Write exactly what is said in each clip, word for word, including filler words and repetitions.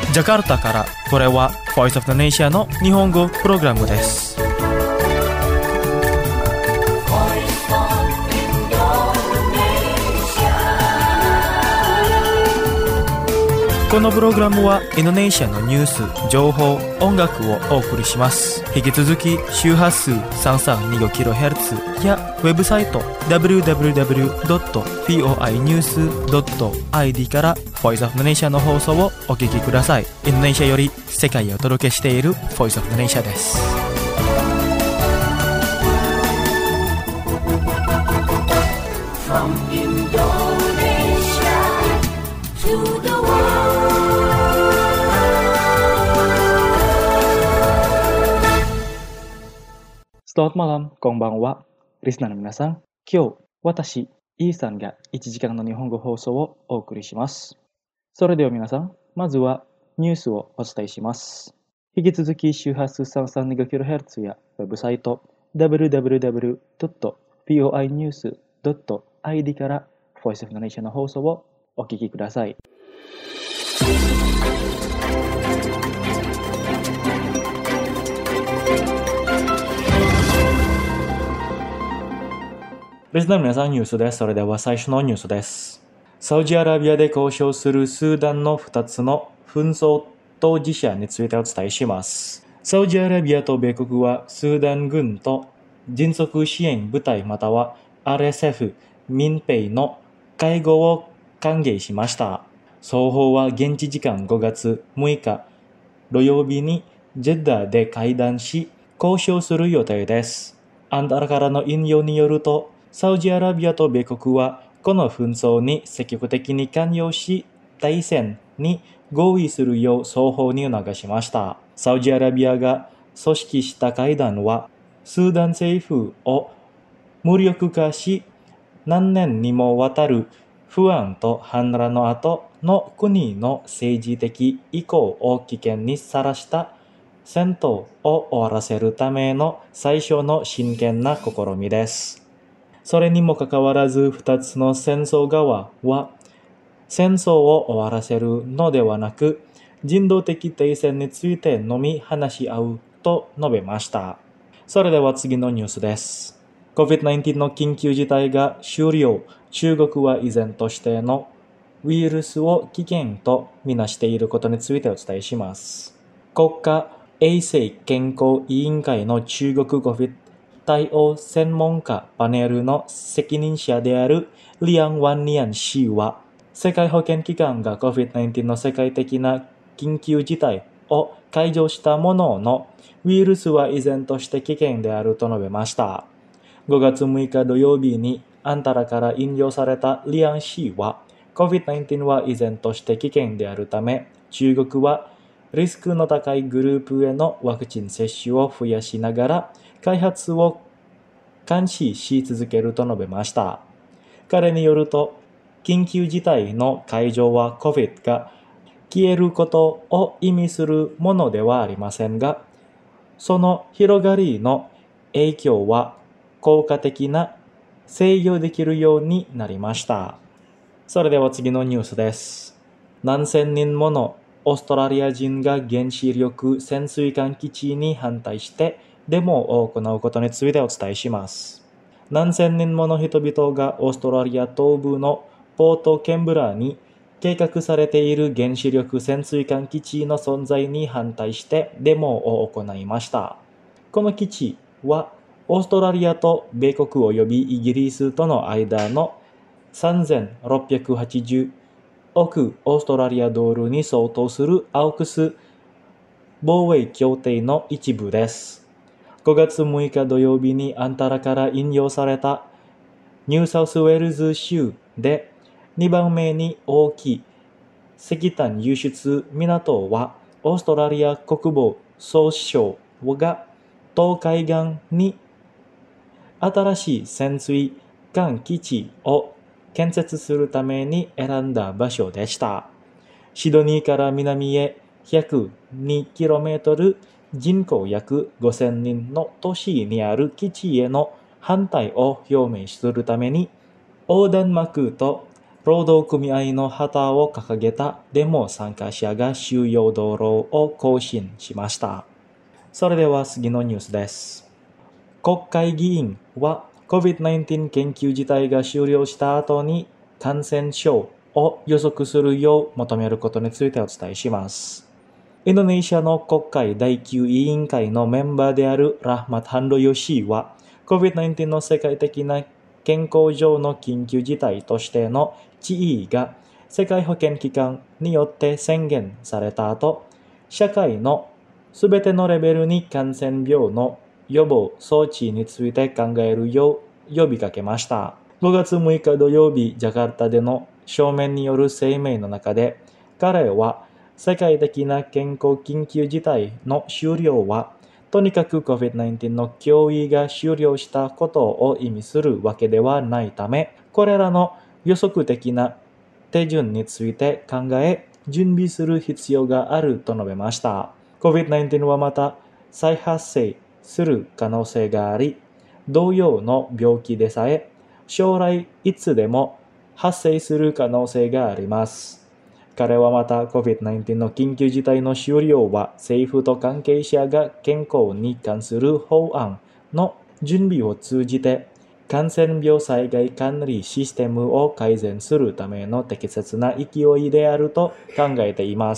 ジャカルタからこれは Voice of the Nation の日本語プログラムです。このプログラムはインドネシアのニュース、情報、音楽をお送りします。引き続き周波数 さんさんにごキロヘルツ やウェブサイト ダブリューダブリューダブリュードットフォーアイニュースドットアイディー から Voice of the Nation の放送をお聞きください。インドネシアより世界をお届けしている Voice of the Nation です。From Indonesia to the Selamat malam, こんばんは。リスナーの皆さん、今日、私、イーさんがいちじかんの日本語放送をお送りします。それでは皆さん、まずはニュースをお伝えします。引き続き周波数 さんさんにごキロヘルツ やウェブサイト ダブリューダブリューダブリュードットフォーアイニュースドットアイディー から Voice of the Nation の放送をお聞きください。リスナーの皆さん、ニュースです。それでは最初のニュースです。サウジアラビアで交渉するスーダンのふたつの紛争当事者についてお伝えします。サウジアラビアと米国はスーダン軍と迅速支援部隊または アールエスエフ 民兵の会合を歓迎しました。双方は現地時間ごがつむいか土曜日にジェッダーで会談し交渉する予定です。アンダラからの引用によると、サウジアラビアと米国はこの紛争に積極的に関与し、停戦に合意するよう双方に促しました。サウジアラビアが組織した会談は、スーダン政府を無力化し、何年にもわたる不安と反乱の後の国の政治的意向を危険にさらした戦闘を終わらせるための最初の真剣な試みです。それにもかかわらず、二つの戦争側は、戦争を終わらせるのではなく、人道的停戦についてのみ話し合うと述べました。それでは次のニュースです。コビッドナインティーン の緊急事態が終了。中国は依然としてのウイルスを危険とみなしていることについてお伝えします。国家衛生健康委員会の中国 コビッド対応専門家パネルの責任者であるリアン・ワンニアン氏は、世界保健機関が コビッドナインティーン の世界的な緊急事態を解除したものの、ウイルスは依然として危険であると述べました。ごがつむいか土曜日にアンタラから引用されたリアン氏は、コビッドナインティーン は依然として危険であるため、中国はリスクの高いグループへのワクチン接種を増やしながら、開発を監視し続けると述べました。彼によると、緊急事態の解除は コビッド が消えることを意味するものではありませんが、その広がりの影響は効果的な制御できるようになりました。それでは次のニュースです。何千人ものオーストラリア人が原子力潜水艦基地に反対してデモを行うことについてお伝えします。何千人もの人々がオーストラリア東部のポートケンブラーに計画されている原子力潜水艦基地の存在に反対してデモを行いました。この基地はオーストラリアと米国及びイギリスとの間のさんぜんろっぴゃくはちじゅうおくオーストラリアドルに相当するアウクス防衛協定の一部です。ごがつむいか土曜日にアンタラから引用されたニューサウスウェールズ州でにばんめに大きい石炭輸出港はオーストラリア国防総省が東海岸に新しい潜水艦基地を建設するために選んだ場所でした。シドニーから南へひゃくにキロメートル、人口約ごせんにんの都市にある基地への反対を表明するために横断幕と労働組合の旗を掲げたデモ参加者が収容道路を行進しました。それでは次のニュースです。国会議員は コビッドナインティーン 研究自体が終了した後に感染症を予測するよう求めることについてお伝えします。インドネシアの国会だいきゅう委員会のメンバーであるラハマット・ハンドヨシーは コビッドナインティーン の世界的な健康上の緊急事態としての地位が世界保健機関によって宣言された後、社会のすべてのレベルに感染病の予防措置について考えるよう呼びかけました。ごがつむいか土曜日、ジャカルタでの書面による声明の中で、彼は世界的な健康緊急事態の終了は、とにかく コビッドナインティーン の脅威が終了したことを意味するわけではないため、これらの予測的な手順について考え、準備する必要があると述べました。コビッドナインティーン はまた再発生する可能性があり、同様の病気でさえ将来いつでも発生する可能性があります。彼はまた コビッドナインティーン の緊急事態の終了は政府と関係者が健康に関する法案の準備を通じて感染病災害管理システムを改善するための適切な勢いであると考えています。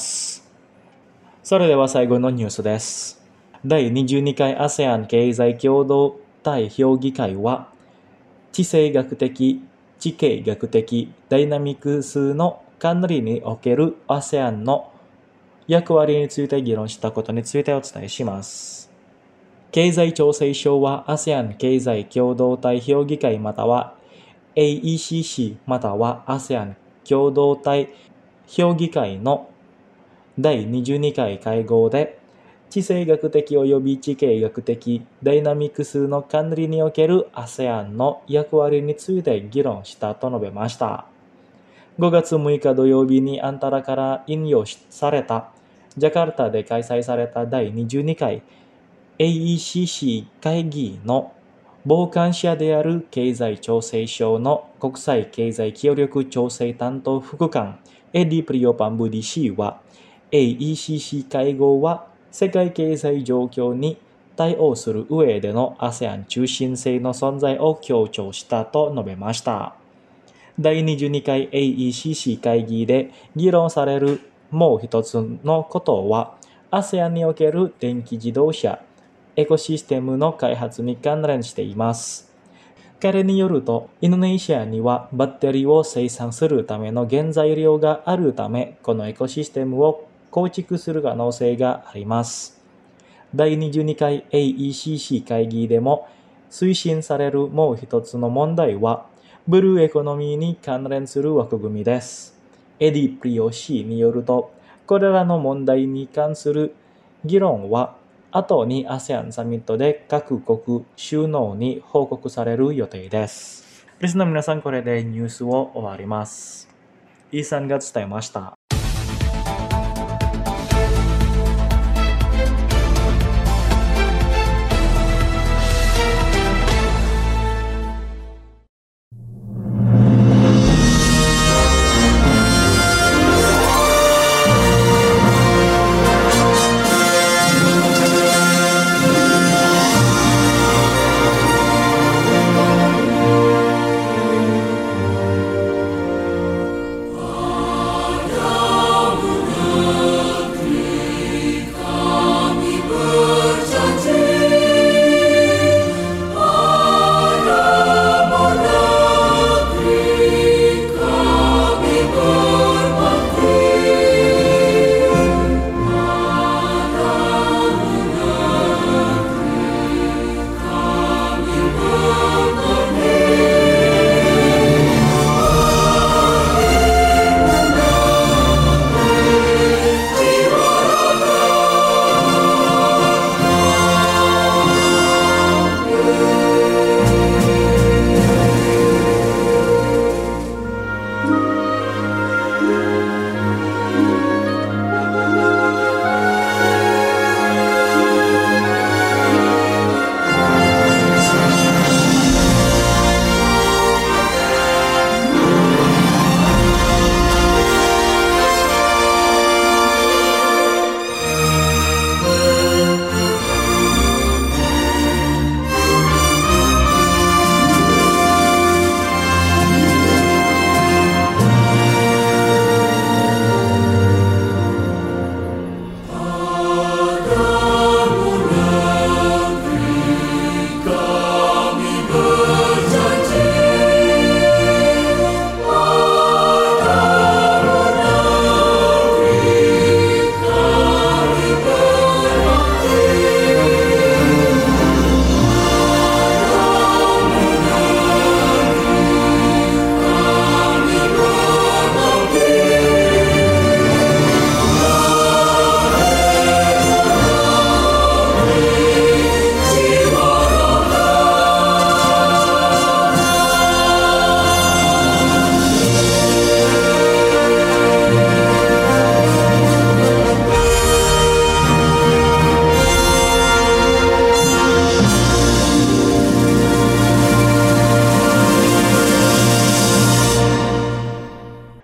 それでは最後のニュースです。だいにじゅうにかい アセアン 経済共同体評議会は地政学的、地形学的ダイナミクスの管理における アセアン の役割について議論したことについてお伝えします。経済調整省は アセアン 経済共同体評議会または エーイーシーシー または アセアン 共同体評議会のだいにじゅうにかい会合で地政学的及び地形学的ダイナミクスの管理における アセアン の役割について議論したと述べました。ごがつむいか土曜日にアンタラから引用されたジャカルタで開催されただいにじゅうにかい エーイーシーシー 会議の傍観者である経済調整省の国際経済協力調整担当副官エディ・プリオ・パンブディ氏は エーイーシーシー 会合は世界経済状況に対応する上での アセアン 中心性の存在を強調したと述べました。だいにじゅうにかい エーイーシーシー 会議で議論されるもう一つのことは アセアン における電気自動車エコシステムの開発に関連しています。彼によると、インドネシアにはバッテリーを生産するための原材料があるため、このエコシステムを構築する可能性があります。だいにじゅうにかい エーイーシーシー 会議でも推進されるもう一つの問題は、ブルーエコノミーに関連する枠組みです。エディ・プリオ氏によると、これらの問題に関する議論は、後に アセアン サミットで各国首脳に報告される予定です。リスナーの皆さん、これでニュースを終わります。イーさんが伝えました。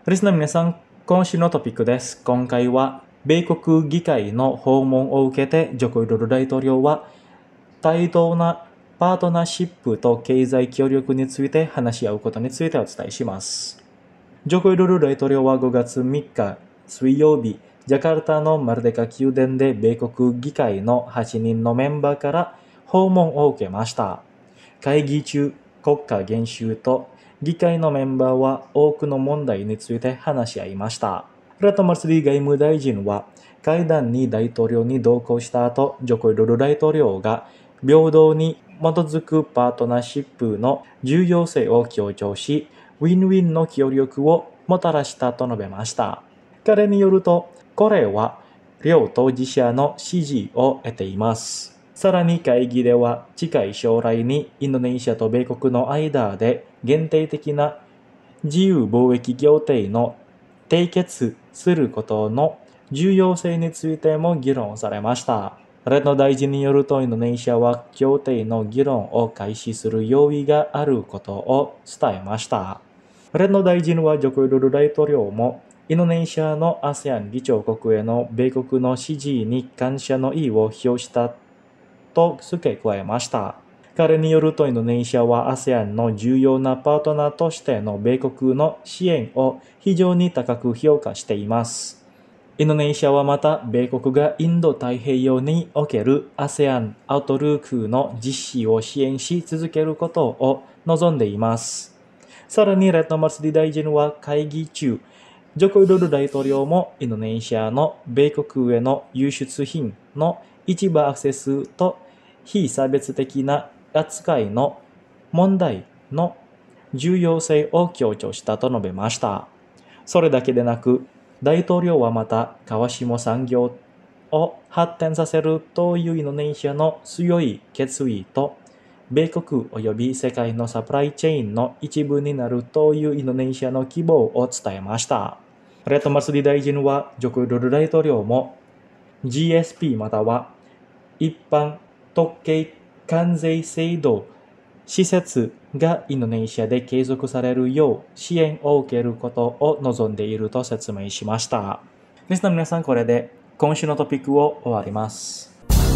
リスナーの皆さん、今週のトピックです。今回は、米国議会の訪問を受けて、ジョコ・ウィドド大統領は、対等なパートナーシップと経済協力について話し合うことについてお伝えします。ジョコ・ウィドド大統領はごがつみっか水曜日、ジャカルタのマルデカ宮殿で米国議会のはちにんのメンバーから訪問を受けました。会議中、国家元首と議会のメンバーは多くの問題について話し合いました。ラトマルスリー外務大臣は会談に大統領に同行した後、ジョコ・ウィドド大統領が平等に基づくパートナーシップの重要性を強調し、ウィンウィンの協力をもたらしたと述べました。彼によると、これは両当事者の支持を得ています。さらに会議では近い将来にインドネシアと米国の間で限定的な自由貿易協定の締結することの重要性についても議論されました。レッド大臣によるとインドネシアは協定の議論を開始する用意があることを伝えました。レッド大臣はジョコ・ウィドド大統領もインドネシアの アセアン 議長国への米国の支持に感謝の意を表したと付け加えました。彼によるとインドネシアは アセアン の重要なパートナーとしての米国の支援を非常に高く評価しています。インドネシアはまた米国がインド太平洋における アセアン アウトルークの実施を支援し続けることを望んでいます。さらにレッドマルスリー大臣は会議中、ジョコ・ウィドド大統領もインドネシアの米国への輸出品の市場アクセスと非差別的な扱いの問題の重要性を強調したと述べました。それだけでなく、大統領はまた川下産業を発展させるというインドネシアの強い決意と、米国及び世界のサプライチェーンの一部になるというインドネシアの希望を伝えました。レッドマルスリー大臣はジョコ・ウィドド大統領も ジーエスピー または一般特権関税制度施設がインドネシアで継続されるよう支援を受けることを望んでいると説明しました。リスナーの皆さん、これで今週のトピックを終わります。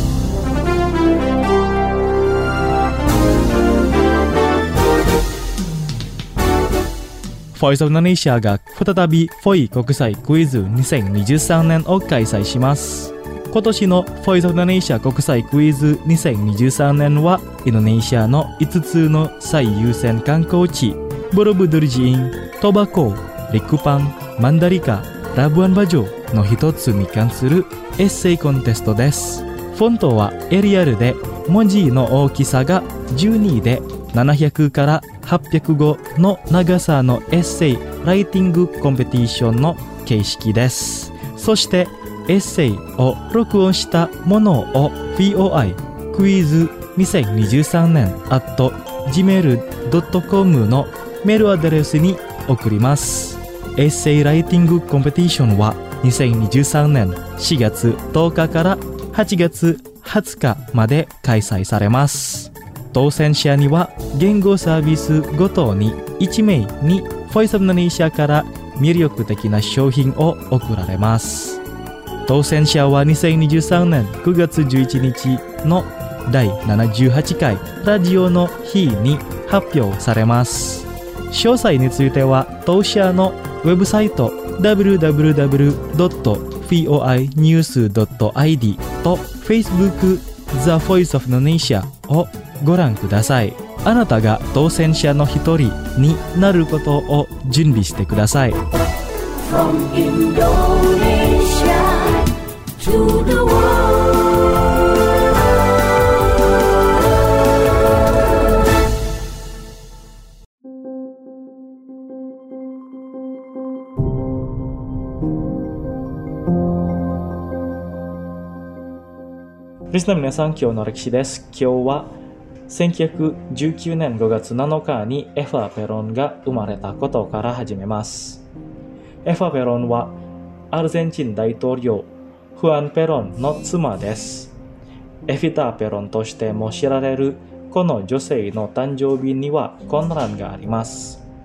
ボイスオブインドネシアが再びフォイ国際クイズにせんにじゅうさんねんを開催します。今年のボイスオブインドネシア国際クイズにせんにじゅうさんねんはインドネシアのいつつの最優先観光地ボロブドゥルジーン、トバコ、リクパン、マンダリカ、ラブアンバジョの一つに関するエッセイコンテストです。フォントはエリアルで文字の大きさがじゅうにでななひゃくからはっぴゃくごの長さのエッセイライティングコンペティションの形式です。そしてエッセイを録音したものを ブイオーアイ クイズにせんにじゅうさんねん アット ジーメール ドットコム のメールアドレスに送ります。エッセイライティングコンペティションはにせんにじゅうさんねんしがつとおかからはちがつはつかまで開催されます。当選者には言語サービスごとにいちめいにボイスオブインドネシアから魅力的な商品を贈られます。当選者はにせんにじゅうさんねんくがつじゅういちにちのだいななじゅうはちかいラジオの日に発表されます。詳細については当社のウェブサイト ダブリューダブリューダブリュードットフォイニュースドットアイディー と Facebook The Voice of Indonesia をご覧ください。あなたが当選者の一人になることを準備してください。From Indonesia to the world. リスナーの皆さん、今日の歴史です。今日はせんきゅうひゃくじゅうきゅうねんごがつなのかにエファ・ペロンが生まれたことから始めます。エファ・ペロンはアルゼンチン大統領フアン・ペロンの妻です。エフィタ・ペロンとしても知られるこの女性の誕生日には混乱があります。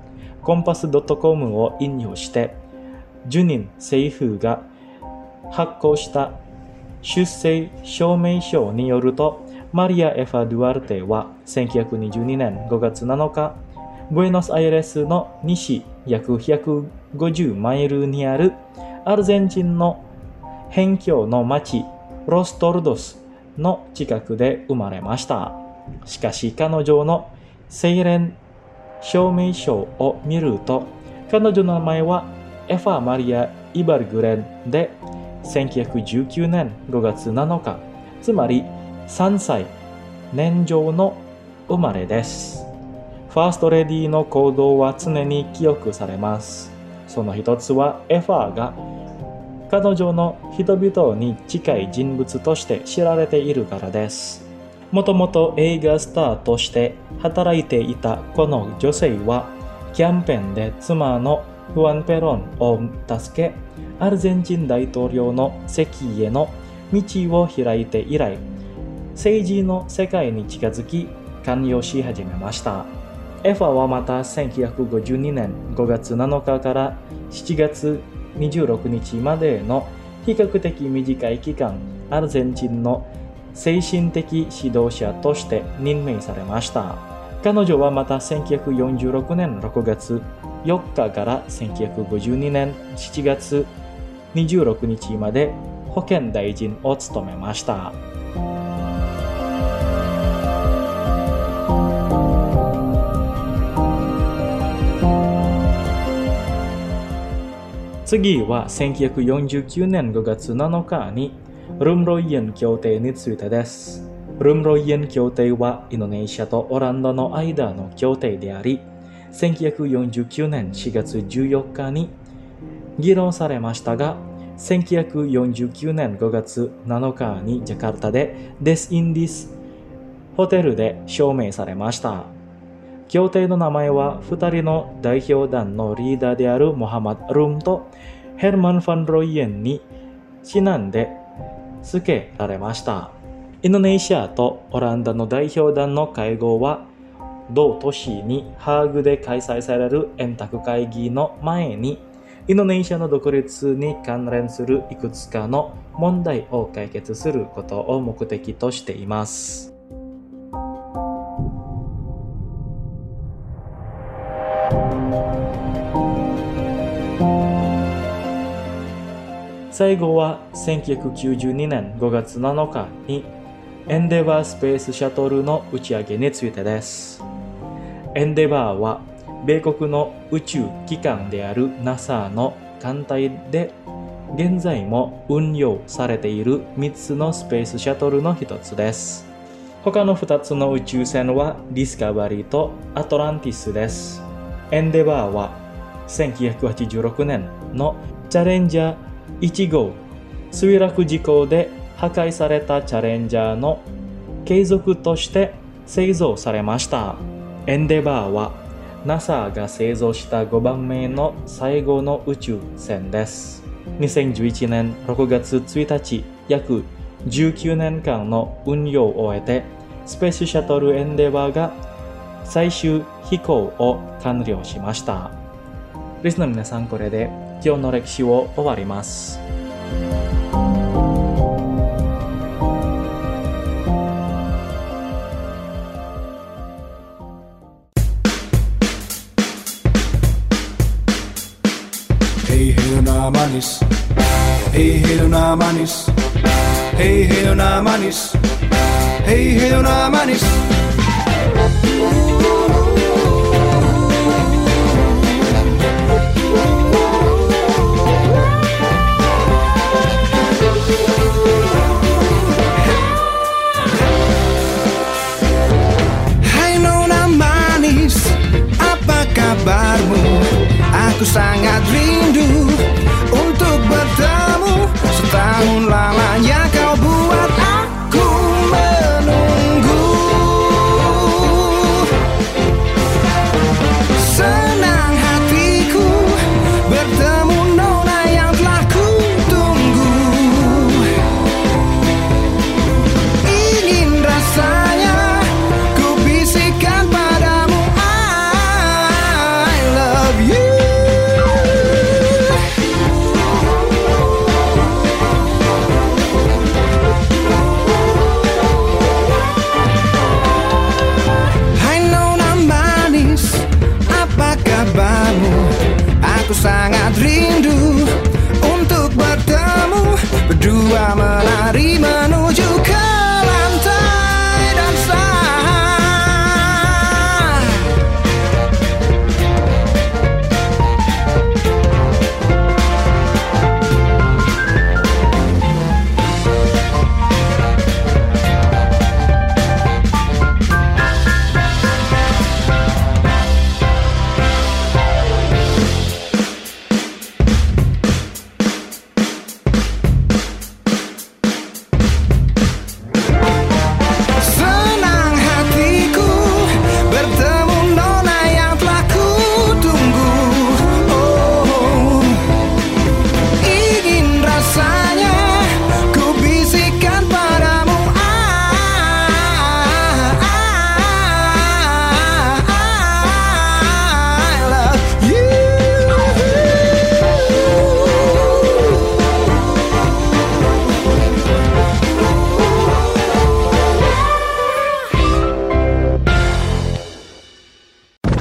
コンパス .com を引用して、ジュニン政府が発行した出生証明書によると、マリア・エファ・ドゥアルテはせんきゅうひゃくにじゅうにねんごがつなのか、ブエノスアイレスの西約ひゃくごじゅうマイルにあるアルゼンチンの辺境の町ロストルドスの近くで生まれました。しかし彼女の生年証明書を見ると、彼女の名前はエファ・マリア・イバルグレンでせんきゅうひゃくじゅうきゅうねんごがつなのか、つまりさんさい年長の生まれです。ファーストレディーの行動は常に記憶されます。その一つはエファが彼女の人々に近い人物として知られているからです。もともと映画スターとして働いていたこの女性はキャンペーンで妻のフアン・ペロンを助け、アルゼンチン大統領の席への道を開いて以来、政治の世界に近づき関与し始めました。エファはまたせんきゅうひゃくごじゅうにねんごがつなのかからしちがつにじゅうろくにちまでの比較的短い期間、アルゼンチンの精神的指導者として任命されました。彼女はまたせんきゅうひゃくよんじゅうろくねんろくがつよっかからせんきゅうひゃくごじゅうにねんしちがつにじゅうろくにちまで保健大臣を務めました。次はせんきゅうひゃくよんじゅうきゅうねんごがつなのかにルムロイエン協定についてです。ルムロイエン協定はインドネシアとオランダの間の協定であり、せんきゅうひゃくよんじゅうきゅうねんしがつじゅうよっかに議論されましたが、せんきゅうひゃくよんじゅうきゅうねんごがつなのかにジャカルタでデス・インディスホテルで証明されました。協定の名前はふたりの代表団のリーダーであるモハマド・ルムとヘルマン・ファン・ロイエンにちなんで付けられました。インドネシアとオランダの代表団の会合は同年にハーグで開催される円卓会議の前に、インドネシアの独立に関連するいくつかの問題を解決することを目的としています。最後はせんきゅうひゃくきゅうじゅうにねんごがつなのかにエンデバースペースシャトルの打ち上げについてです。エンデバーは米国の宇宙機関である ナサ の艦隊で現在も運用されているみっつのスペースシャトルの一つです。他のふたつの宇宙船はディスカバリーとアトランティスです。エンデバーはせんきゅうひゃくはちじゅうろくねんのチャレンジャーいち号墜落事故で破壊されたチャレンジャーの継続として製造されました。エンデバーは ナサ が製造したごばんめの最後の宇宙船です。にせんじゅういちねんろくがつついたち、約じゅうきゅうねんかんの運用を終えて、スペースシャトルエンデバーが最終飛行を完了しました。リスナーの皆さん、これで今日の歴史を終わります。 Hey hey nona manis, hey hey nona manis, hey hey nona manis, hey hey nona manis. Hai nona manis, apa kabarmu? Aku sangat rindu untuk bertemu. Setahun lamanya kau buat aku menunggu. Senang hatiku bertemu nona yang telah ku tunggu. Ingin rasanya ku bisikkan padamu I love you.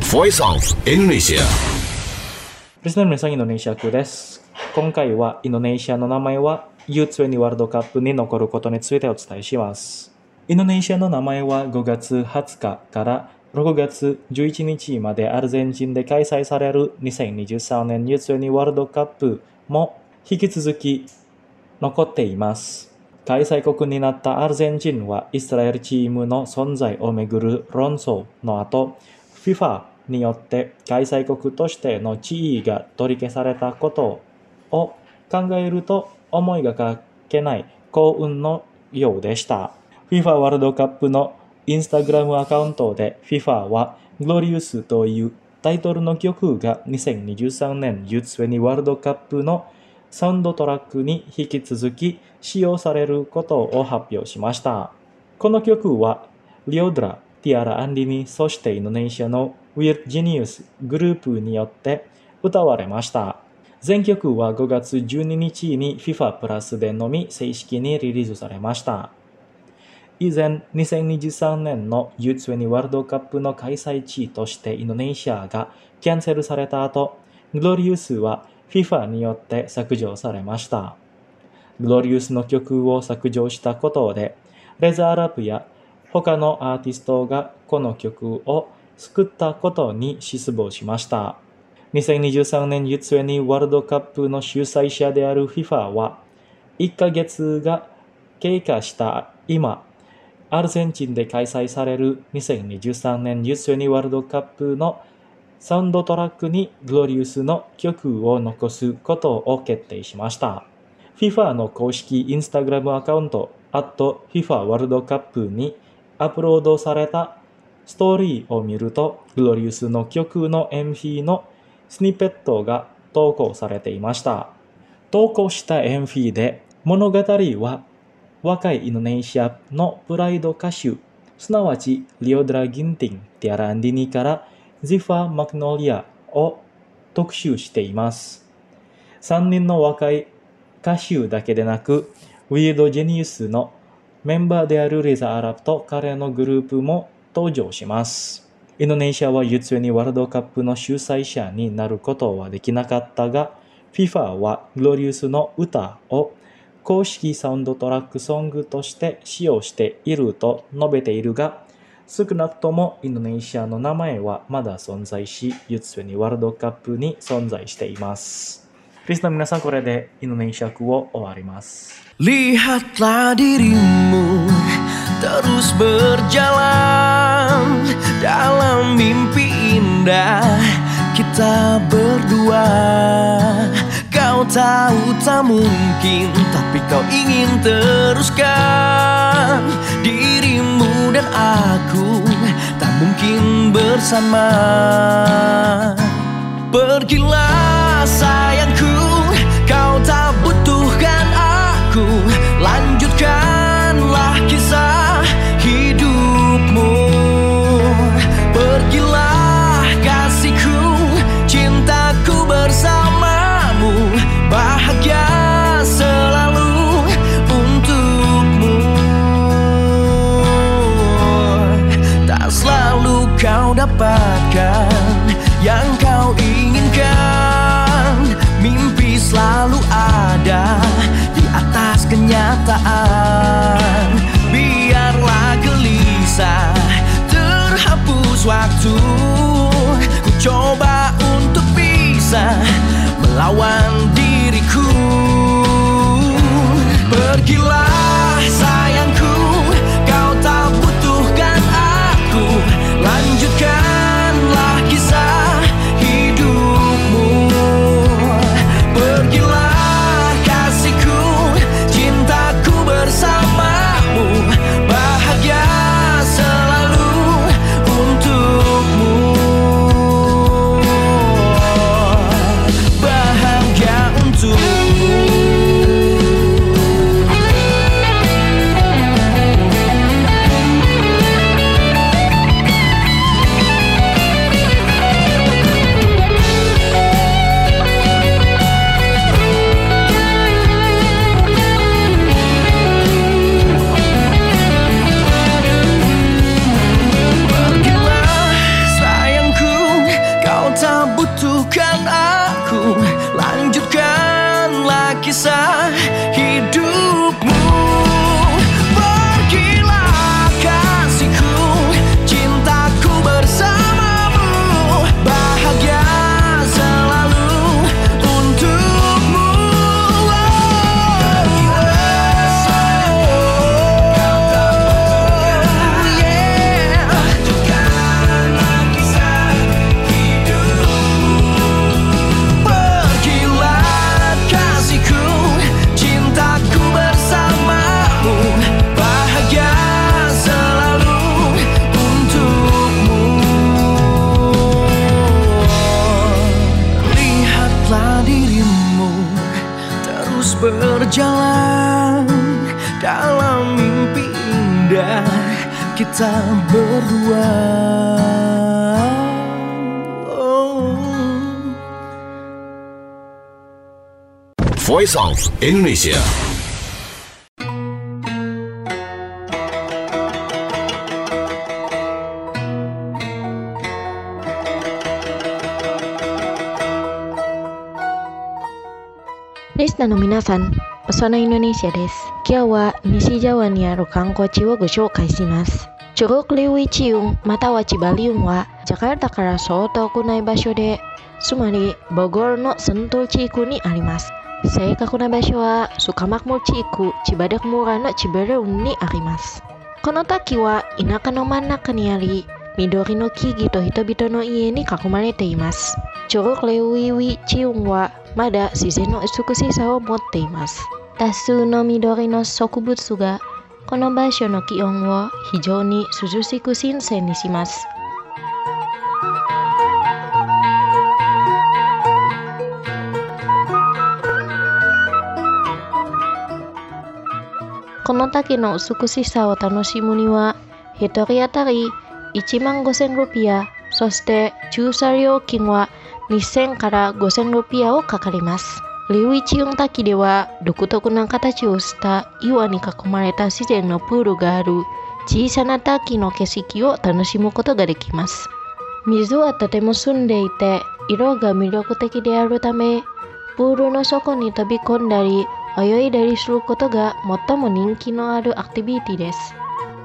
Voice of Indonesia。 リスナーの皆さん、インドネシアクです。今回はインドネシアの名前は ユーにじゅう ワールドカップに残ることについてお伝えします。インドネシアの名前はごがつはつかからろくがつじゅういちにちまでアルゼンチンで開催されるにせんにじゅうさんねん ユーにじゅう ワールドカップも引き続き残っています。開催国になったアルゼンチンはイスラエルチームの存在をめぐる論争の後、FIFA によって開催国としての地位が取り消されたことを考えると思いがかけない幸運のようでした。FIFA ワールドカップのインスタグラムアカウントで FIFA は Glorious というタイトルの曲がにせんにじゅうさんねん ユーにじゅう ワールドカップのサウンドトラックに引き続き使用されることを発表しました。この曲はリオドラ、ティアラ・アンディニ、そしてインドネシアの Weird Genius グループによって歌われました。全曲はごがつじゅうににちに FIFA プラスでのみ正式にリリースされました。以前、にせんにじゅうさんねんの ユーにじゅう ワールドカップの開催地としてインドネシアがキャンセルされた後、Glorious は FIFA によって削除されました。Glorious の曲を削除したことで、レザーラップや他のアーティストがこの曲を救ったことに失望しました。にせんにじゅうさんねん ユーにじゅう ワールドカップの主催者である FIFA は、いっかげつが経過した今、アルゼンチンで開催されるにせんにじゅうさんねん ユーにじゅう ワールドカップのサウンドトラックに Glorious の曲を残すことを決定しました。FIFA の公式インスタグラムアカウント アット フィファ ワールドカップにアップロードされたストーリーを見ると Glorious の曲の エムブイ のスニペットが投稿されていました。投稿した エムブイ で物語は若いインドネシアのプライド歌手、すなわちリオドラ・ギンティン、ティアラ・アンディニからジファ・マグノリアを特集しています。さんにんの若い歌手だけでなく、ウィード・ジェニウスのメンバーであるレザ・アラブと彼のグループも登場します。インドネシアは ユーにじゅう ワールドカップの主催者になることはできなかったが、FIFA は Glorious の歌を公式サウンドトラックソングとして使用していると述べているが、少なくともインドネシアの名前はまだ存在し、ユーにじゅう ワールドカップに存在しています。リスナーの皆さん、これでインドネシア語を終わります。 Lihatlah dirimu terus berjalan dalam mimpi indah kita berdua. Kau tahu tak mungkin, tapi kau ingin teruskan. Dirimu dan aku tak mungkin bersama. Pergilah sayangku, kau tak butuhkan aku. Lanjutkanlah kisah hidupmu. Pergilah kasihku, cintaku bersamamu. Bahagia selalu untukmu. Tak selalu kau dapatkan yang kau inginkan. Mimpi selalu ada di atas kenyataan. Biarlah gelisah terhapus waktu. Ku coba untuk bisa melawan diriku. Pergilah sayangku, kau tak butuhkan aku. Lanjutkanlah kisah hidupmu. Pergilah kasihku, cintaku bersamamu. Bahagia selalu untukmu. Bahagia kisah hidupmu. Pergilah kasihku, cintaku bersamamu, bahagia selalu untukmu. Pergilah sayang, kau tak pergi, lanjutkanlah kisah hidupmu. Pergilah kasihku, cintaku bersamamu, bahagia selalu untukmu. Lihatlah dirimu terus berjalan dalam mimpi indah kita berdua. Oh. Voice of Indonesia. Listenerの皆さん、Pesona Indonesia です。今日は西ジャワにある観光地をご紹介します。Curug Liwi Ciung または千葉リウンはジャカルタからそう遠くない場所で、つまりボゴルの先頭地区にあります。正確な場所はSukamakmur地区千葉デク村の千葉リウンにあります。この滝は田舎の真ん中にあり、緑の木々と人々の家に囲まれています。Curug Liwi Ciungはまだ自然の美しさを持っています。多数の緑の植物がこの場所の気温を非常に涼しく新鮮にします。この滝の美しさを楽しむには、一人当たりいちまんごせんルピア、そして駐車料金はにせんからごせんルピアをかかります。リウイチウン滝では独特な形をした岩に囲まれた自然のプールがある小さな滝の景色を楽しむことができます。水はとても澄んでいて色が魅力的であるため、プールの底に飛び込んだり泳いだりすることが最も人気のあるアクティビティです。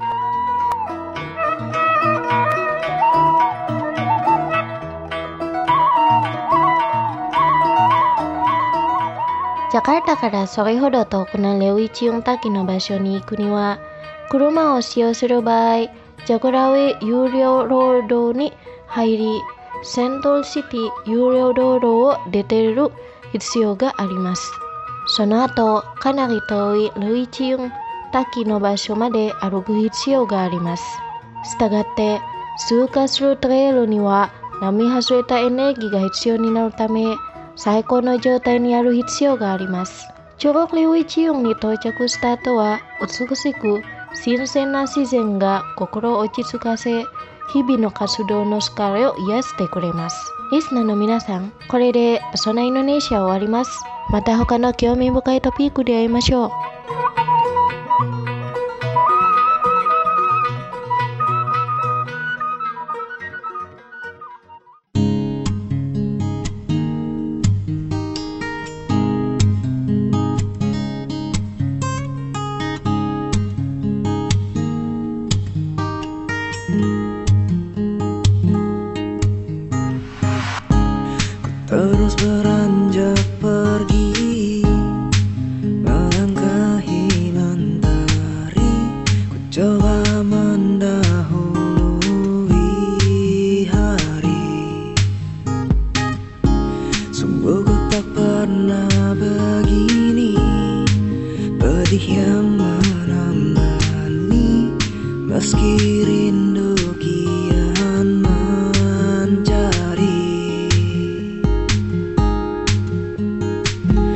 ジャカルタからそれほど遠くなリウイチウン滝の場所に行くには、車を使用する場合、ジャグラウェ有料道路に入り、セントルシティ有料道路を出ている必要があります。その後、かなり遠いリウイチウン滝の場所まで歩く必要があります。したがって、通過するトレイルには並外れたエネルギーが必要になるため、最高の状態にある必要があります。Curug Liwi Ciungに到着した後は、美しく新鮮な自然が心を落ち着かせ、日々の活動の疲れを癒してくれます。リスナーの皆さん、これでPesona Indonesia終わります。また他の興味深いトピックで会いましょう。 Terus beranjak pergi, melangkahi mentari, ku coba mendahului hari. Sungguh ku tak pernah begini, pedih yang menemani, meski rindu kian mencari.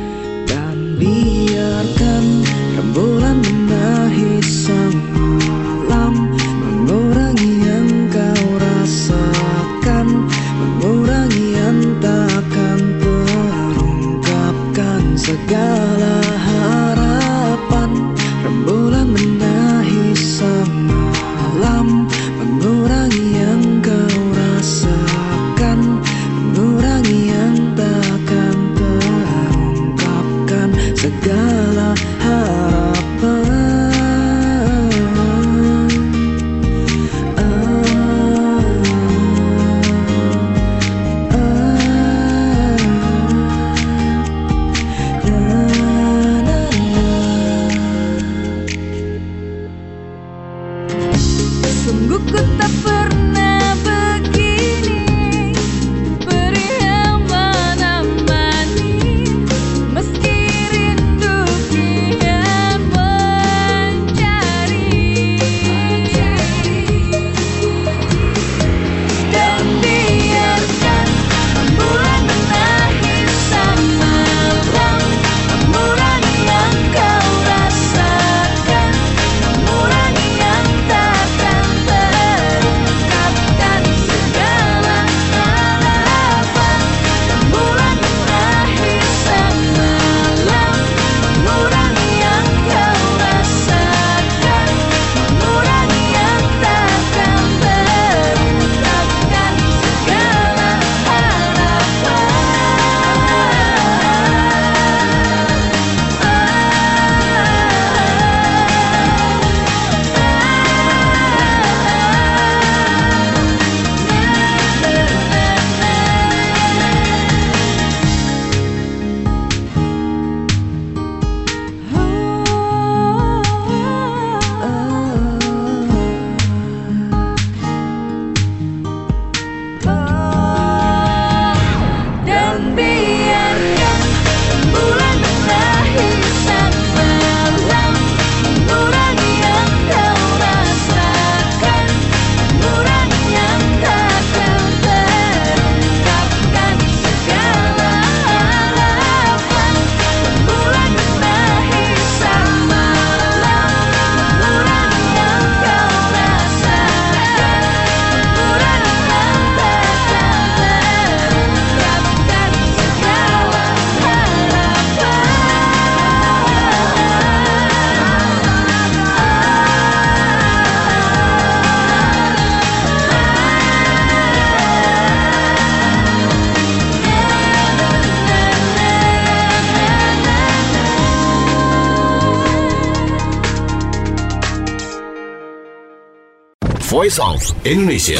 Voice of Indonesia.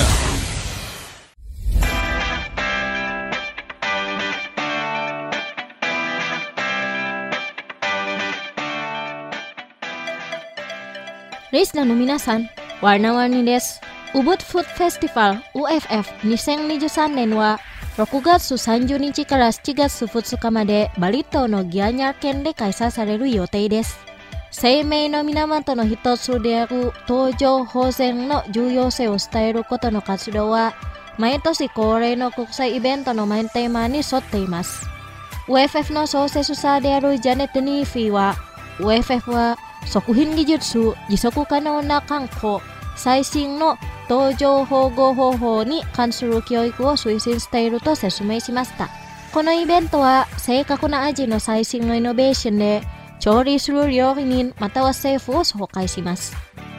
Listenerの皆さん、warna-warni desu. Ubud Food Festival U F Fにせんにじゅうさんねんはろくがつさんじゅうにちからしちがつふつかまでバリ島のギアニャー県で開催される予定です。生命の源の一つである東上保全の重要性を伝えることの活動は毎年恒例の国際イベントのメインテーマに沿っています。U F F の創設者であるジャネット・ニーフィーは U F F は食品技術、持続可能な観光、最新の東上保護方法に関する教育を推進していると説明しました。このイベントは正確な味の最新のイノベーションで調理する料理人またはシェフを紹介します。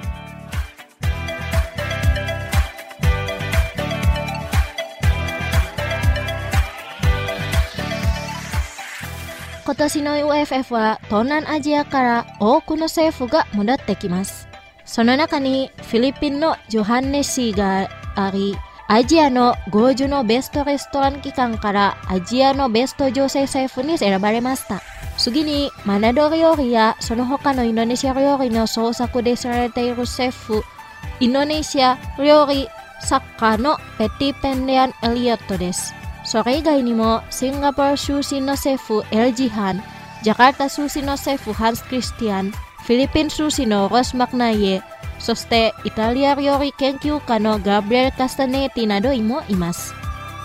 今年の U F F は東南アジアから多くのシェフが戻ってきます。その中にフィリピンのジョハンネシーがあり、アジアのごじゅうのベストレストラン機関からアジアのベスト女性シェフに選ばれました。次にマナド料理やその他のインドネシア料理の創作で知られているシェフ、インドネシア料理作家のペティ・ペンデアン・エリオットです。それ以外にもシンガポール出身のシェフエル・ジハン、ジャカルタ出身のシェフハンス・クリスティアン、フィリピン出身のロス・マクナイエ、そしてイタリア料理研究家のガブリエル・カスタネーティなどもいます。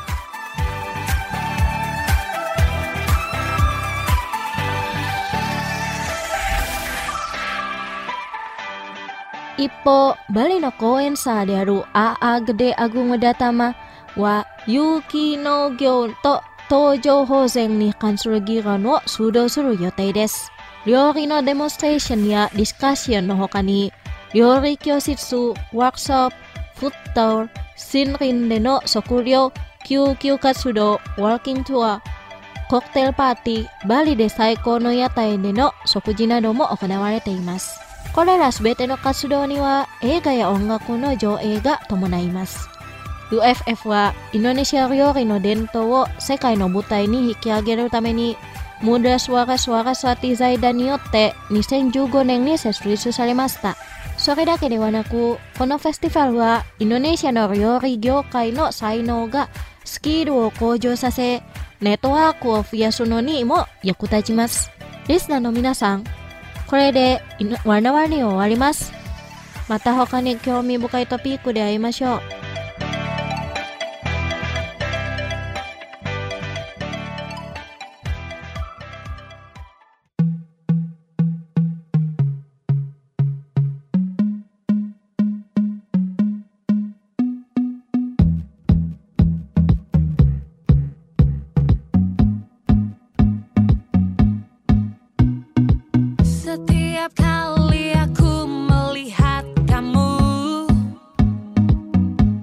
一方、バリの公園サーであるアーアグデアグムダタマは有機農業と東上保全に関する議論を主導する予定です。料理のデモンストレーションやディスカッションの他に料理教室、ワークショップ、フット、森林での食料、救急活動、ワーキングツアー、コクテルパーティー、バリで最高の屋台での食事なども行われています。これらすべての活動には映画や音楽の上映が伴います。U F F はインドネシア料理の伝統を世界の舞台に引き上げるためにムダスワラスワラサティ財団によってにせんじゅうごねんに設立されました。それだけではなく、このフェスティバルはインドネシアの料理業界の才能がスキルを向上させ、ネットワークを増やすのにも役立ちます。リスナーの皆さん、これでワナワニを終わります。また他に興味深いトピックで会いましょう。 Setiap kali aku melihat kamu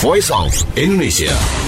Voice of Indonesia.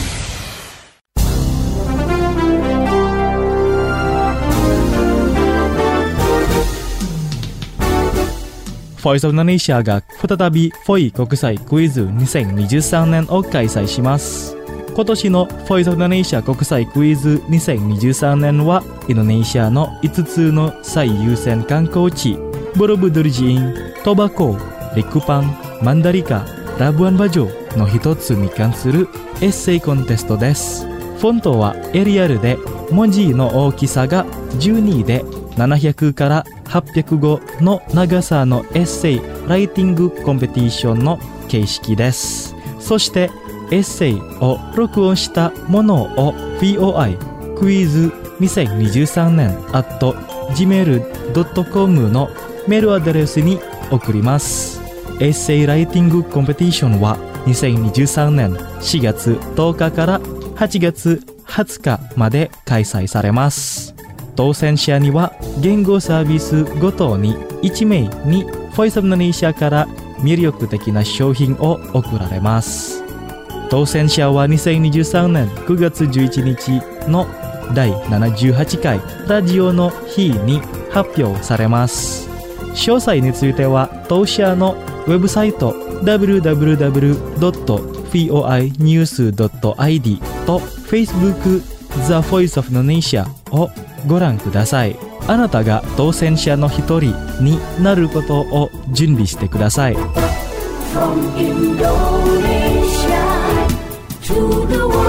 Voice of Indonesia が再びフォイ国際クイズにせんにじゅうさんねんを開催します。今年の Voice of Indonesia 国際クイズにせんにじゅうさんねんはインドネシアのいつつの最優先観光地ボロブドゥルジーン、トバコ、リクパン、マンダリカ、ラブアンバジョの一つに関するエッセイコンテストです。フォントはエリアルで文字の大きさがじゅうにでななひゃくからはっぴゃくごの長さのエッセイライティングコンペティションの形式です。そしてエッセイを録音したものを ブイオーアイ クイズにせんにじゅうさんねん アット ジーメール ドットコム のメールアドレスに送ります。エッセイライティングコンペティションはにせんにじゅうさんねんしがつとおかからはちがつはつかまで開催されます。当選者には言語サービスごとにいちめいに Voice of Indonesia から魅力的な商品を贈られます。当選者はにせんにじゅうさんねんくがつじゅういちにちのだいななじゅうはちかいラジオの日に発表されます。詳細については当社のウェブサイト ダブリューダブリューダブリュードットフォーアイニュースドットアイディー と Facebook The Voice of Indonesia をご覧ください。あなたが当選者の一人になることを準備してください。 From Indonesia to the world.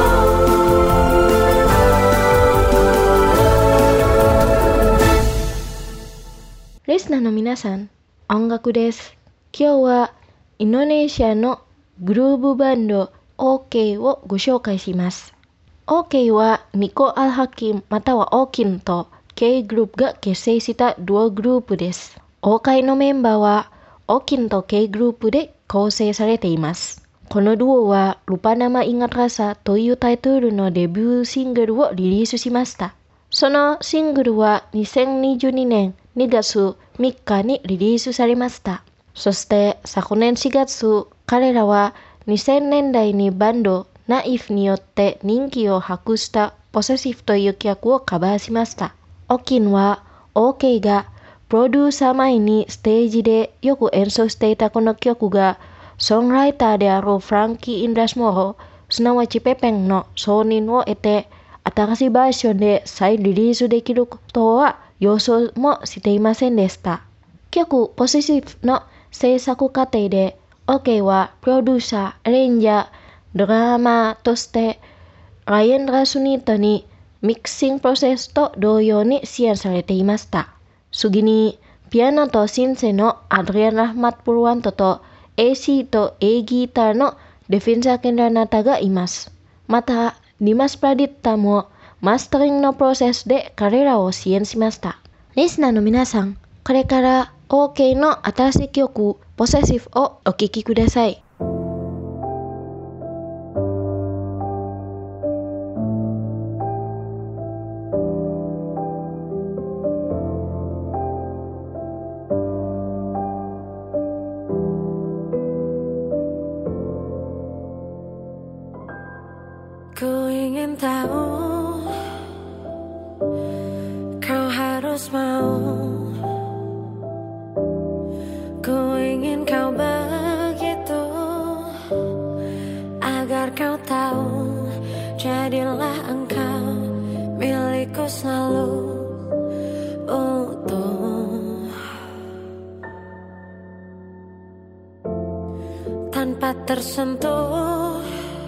リスナーの皆さん、音楽です。今日はインドネシアのグルーヴバンド オーケー をご紹介します。オーケー はニコ・アルハキムまたはオーキンと K グループが結成したドゥオグループです。オーケーのメンバーはオーキンと K グループで構成されています。このドゥオはルパナマインガトラサというタイトルのデビューシングルをリリースしました。そのシングルはにせんにじゅうにねんにがつみっかにリリースされました。そして昨年しがつ、彼らはにせんねんだいにバンドナイフによって人気を博したポセシフという曲をカバーしました。オキンは オーケー がプロデューサー前にステージでよく演奏していたこの曲がソングライターであるフランキー・インダスモロ、すなわちペペンの承認を得て新しいバージョンで再リリースできることは予想もしていませんでした。曲ポセシフの制作過程で オーケー はプロデューサー、アレンジャー、ドラマーとしてライエンドラスニートにミキシングプロセスと同様に支援されていました。次にピアノとシンセのアドリアン・ラフマット・プルワントと エーシー と A ギターのデフィンサー・ケンダーナタがいます。またディマス・プラディッタもマスタリングのプロセスで彼らを支援しました。リスナーの皆さん、これから オーケー の新しい曲ポセシフをお聴きください。 Ku ingin tahu, kau harus mau. Ku ingin kau begitu, agar kau tahu. Jadilah engkau milikku selalu utuh, tanpa tersentuh.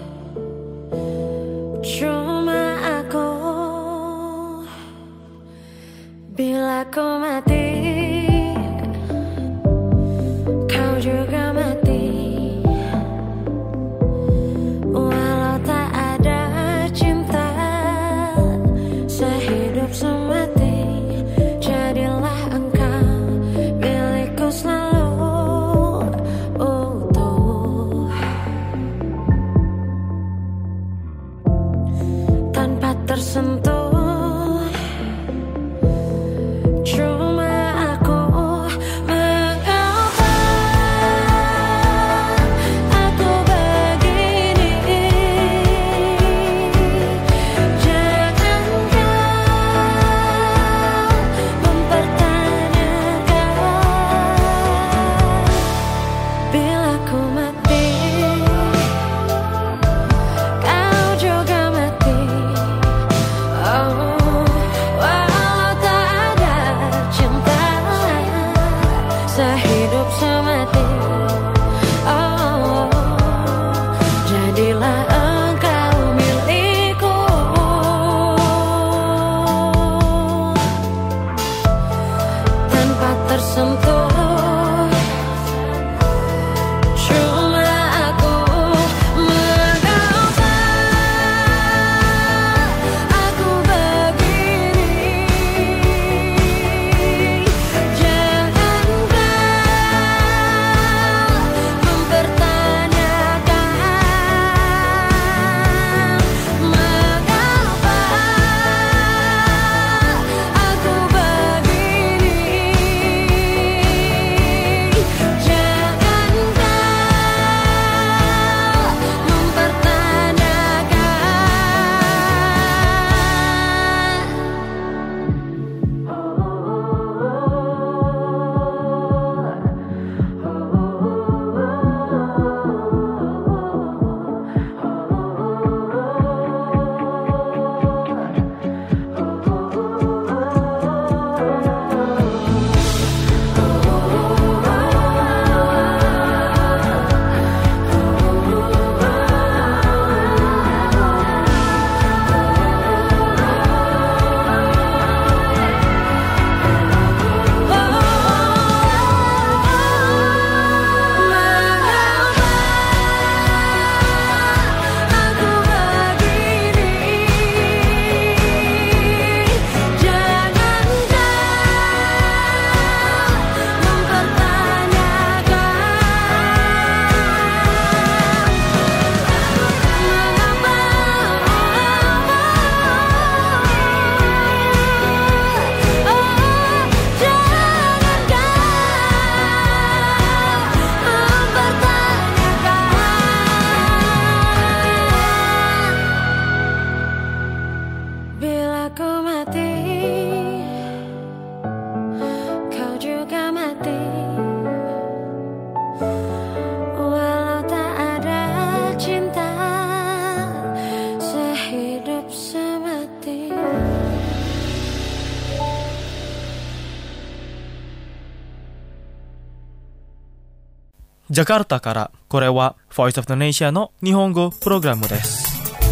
Cuma aku, bila ku mati, kau juga mati. Walau tak ada cinta, sehidup semati, jadilah engkau milikku selalu utuh, tanpa tersentuh. Cuma aku, mengapa aku begini? ジャカルタから、これは Voice of Indonesia の日本語プログラムです。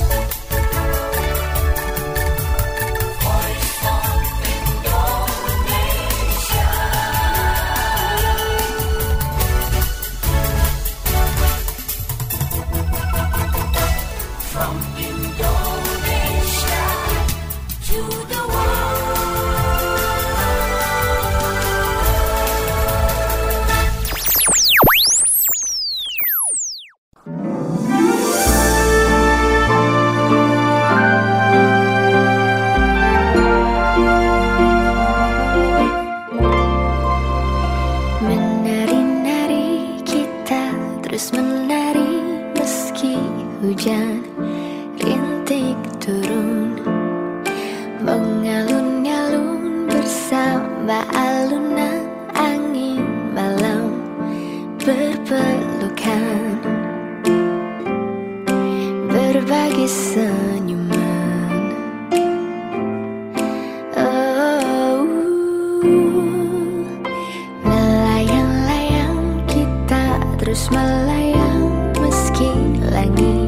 Hujan rintik turun, mengalun-alun bersama alunan angin malam berpelukan, berbagi senyuman. Oh, melayang-layang kita terus melayang meski langit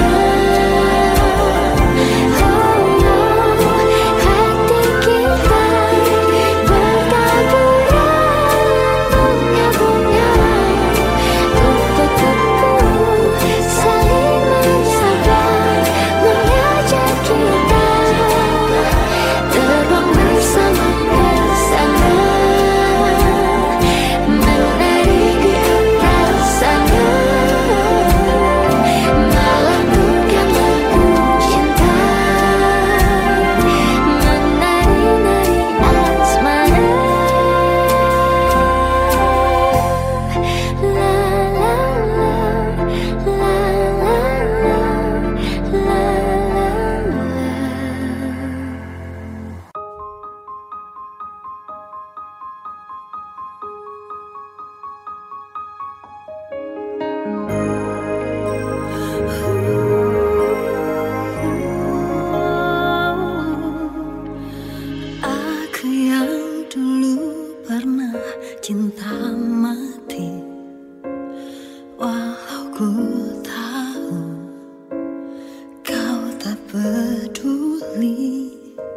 kita peduli.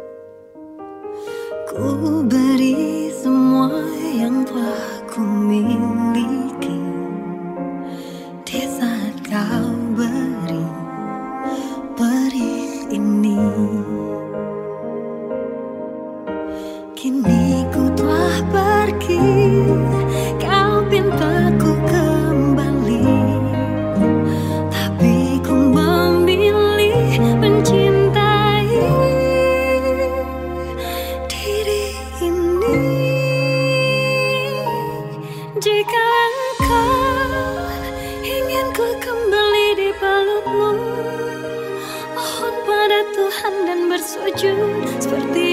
Ku beri semua yang telah ku miliki. Di saat kau beri, beri ini. Kini ku telah pergi, kau pintaku kembali. Tapi ku memilih mencintai diri ini. Jika engkau ingin ku kembali di pelukmu, mohon pada Tuhan dan bersujud seperti